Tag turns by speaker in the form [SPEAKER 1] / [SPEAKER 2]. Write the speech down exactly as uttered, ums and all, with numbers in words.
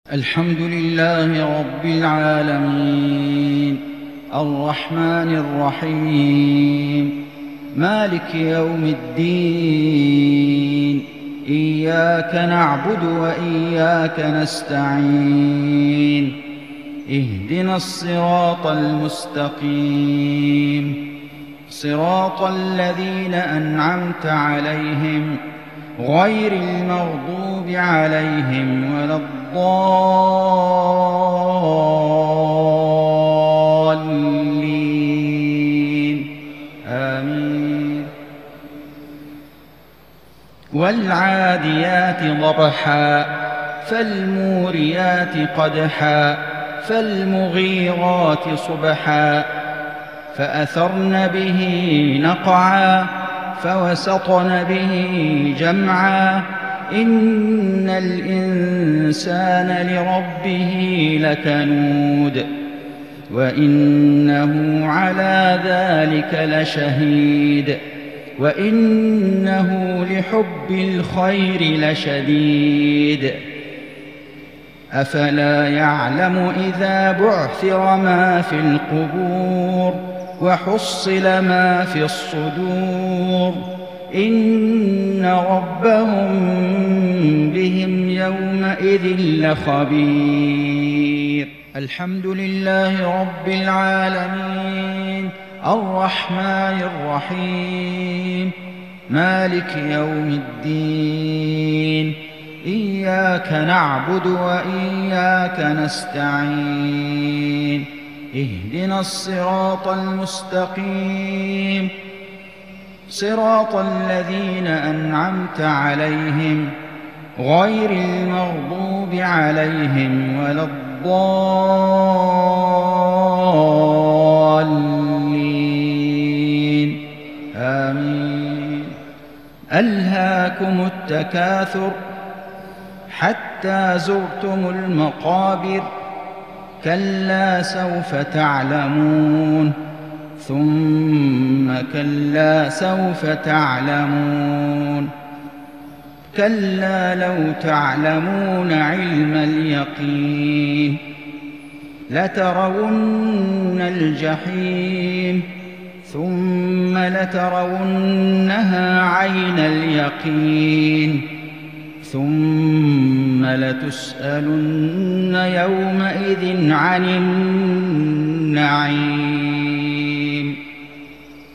[SPEAKER 1] الحمد لله رب العالمين الرحمن الرحيم مالك يوم الدين إياك نعبد وإياك نستعين اهدنا الصراط المستقيم صراط الذين أنعمت عليهم غير المغضوب عليهم ولا الضالين آمين. والعاديات ضبحا فالموريات قدحا فالمغيرات صبحا فأثرن به نقعا فوسطن به جمعا إن الإنسان لربه لكنود وإنه على ذلك لشهيد وإنه لحب الخير لشديد أفلا يعلم إذا بعثر ما في القبور وحصل ما في الصدور إن ربهم بهم يومئذ لخبير. الحمد لله رب العالمين الرحمن الرحيم مالك يوم الدين إياك نعبد وإياك نستعين اهدنا الصراط المستقيم صراط الذين أنعمت عليهم غير المغضوب عليهم ولا الضالين آمين. ألهاكم التكاثر حتى زرتم المقابر كلا سوف تعلمون ثم كلا سوف تعلمون كلا لو تعلمون علم اليقين لترون الجحيم ثم لترونها عين اليقين ثم لتسألن يومئذ عن النعيم.